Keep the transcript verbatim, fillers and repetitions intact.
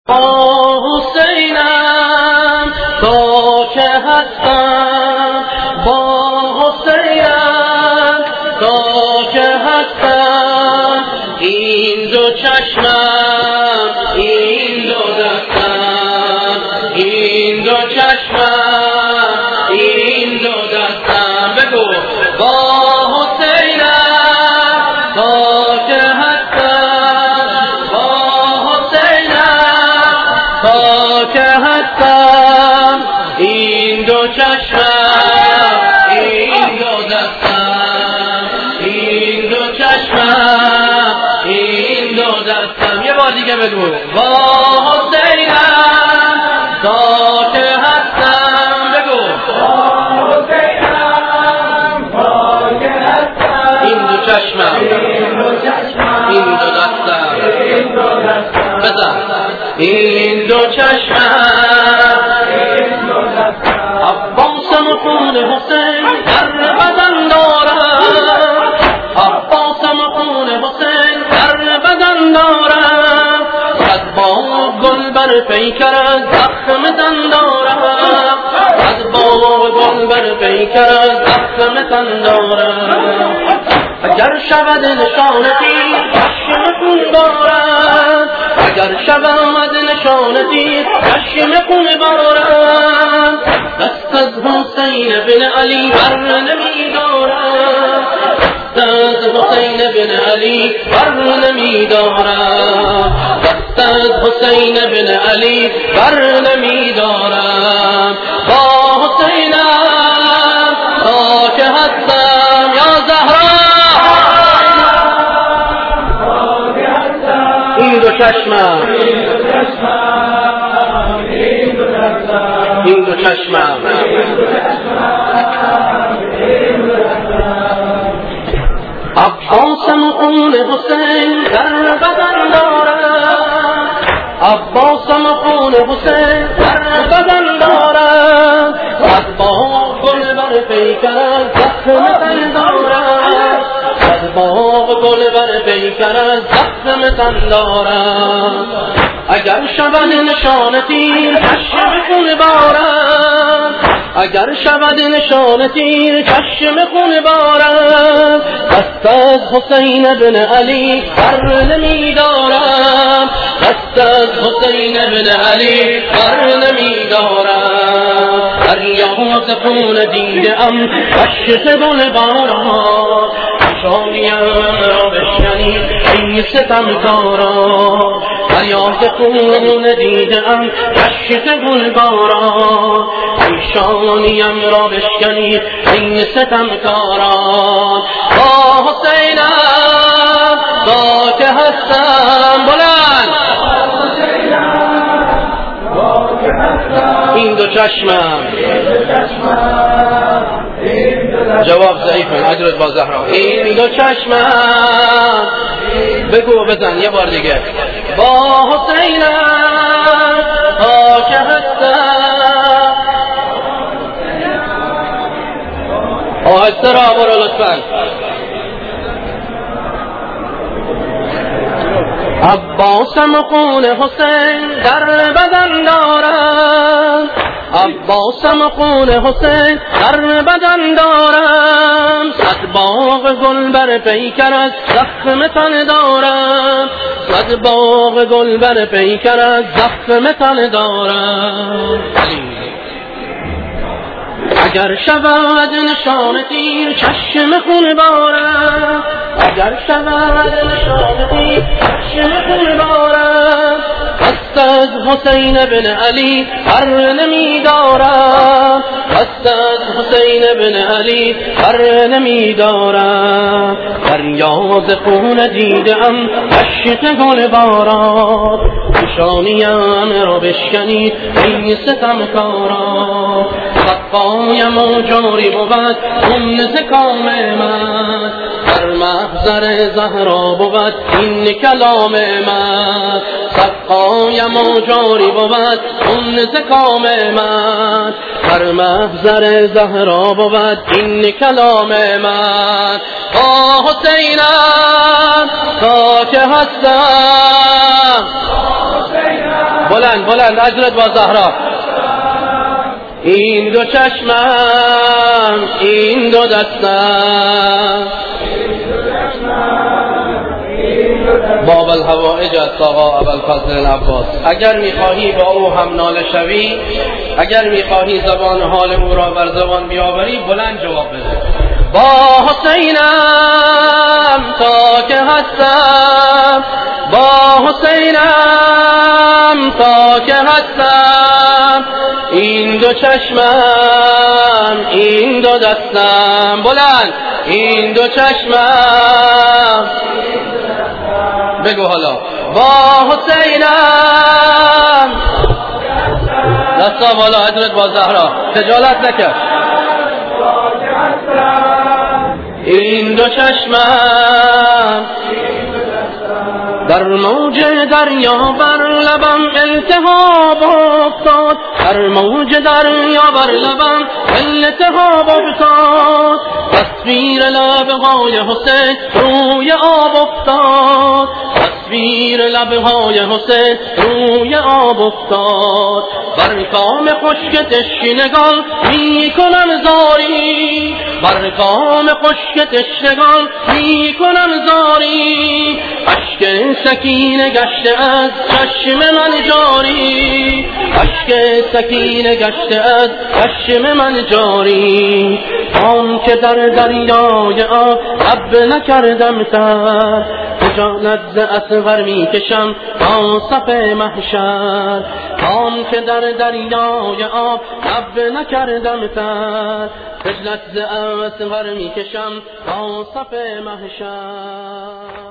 با حسینم تا که هستم، با حسینم تا که هستم، این دو چشمم، این دو دستم، این دو چشمم، این دو دستم. بگو با حسینم تا که هستم، با حسینم تا که هستم، این دو چشمم، این دو دستم، این دو چشمم، این دو دستم. یه بار دیگه بگو با حسینم تا که هستم. بگو با حسینم تا که هستم، این دو چشمم، این دو دستم، بزن این دو چشمم، عباسم خون حسین در بدن دارم، عباسم خون حسین در بدن دارم، صد باغ گل بر پیکر زخم تن دارم، صد باغ گل بر پیکر زخم تن دارم. اگر شود نشانتی چشم خون بارد، اگر شود نشانتی چشم خون بارد، دست از حسین بن علی بر نمی دارد، دست از حسین بن علی بر نمی دارد، دست از حسین بن علی بر نمی دارد. با حسینم تا که هستم یا زهرا، این دو چشمم، این دو چشمم، عباسم خون حسین در بدن دارم، عباسم خون حسین در بدن دارم، صد باغ گل بر پیکر زخم تن دارم، صد باغ گل بر پیکر زخم تن دارم. اگر شود نشان تیر چشم خون بارد، اگر شود نشان تیر چشم خون بارد، دست از حسین بن علی بر نمی دارم، دست از حسین بن علی بر نمی دارم. دریاز خون دیده ام عشق گل بارا، شانیم را بشکنی ای ستمکارا، دریاز خون دیده ام عشق گل بارا، شانیم را بشکنی ای ستمکارا. با حسینم تا که هستم، بلند این دو چشمم، جواب ضعیفه، اجرت با زهرا. این دو چشمم، بگو بزن یه بار دیگه با حسینم تا که هستم. آهسته را برو لطفا. عباسم خون حسین در بدن دارم، عباسم خون حسین در بدن دارم، صد باغ گل بر پیکر از زخم تن دارم، صد باغ گل بر پیکر از زخم تن دارم. اگر شود نشان تیر چشم خون بارد، اگر شود نشان تیر چشم خون بارد، دست از حسین بن علی بر نمی دارم، دست از حسین بن علی بر نمی دارم. دریاز خون دیده ام عشق گل بارا، شانیم را بشکنی ای ستمکارا، صدقایم و جاری بود خون ز کام من، در محضر زهرا بود این کلام من، صدقایم و جاری بود خون ز کام من، در محضر زهرا بود این کلام من. با حسینم تا که هستم، بلند بلند حضرت با زهرا. این دو چشمم، این دو دستم، باب الحوائج از آقا ابوالفضل العباس. اگر میخواهی با او هم ناله شوی، اگر میخواهی زبان حال او را بر زبان بیاوری، بلند جواب بده. با حسینم تا که هستم، با حسینم تا که هستم، این دو چشمم، این دو دستم، بلند این دو چشمم. بگو حالا. با حسینم، دستا بالا حضرت با زهرا، خجالت نکرد. این دو چشمم در موج دریا بر لبم التهاب افتاد، در موج دریا بر لبم التهاب افتاد، تصویر لبهای حسین روی آب افتاد، تصویر لبهای حسین روی آب افتاد. بر کام خشک تشنگان می کنم زاری، بر کام خشک تشنگان می کنم زاری، اشک سکینه گشته از چشم من جاری، اشک سکینه گشته از چشم من جاری. آن که در دریای آب لب نکردم تر، خجالت ز اصغر می کشم تا صف محشر. آن که در دریای آب لب نکردم تر، خجالت ز اصغر می کشم تا صف محشر.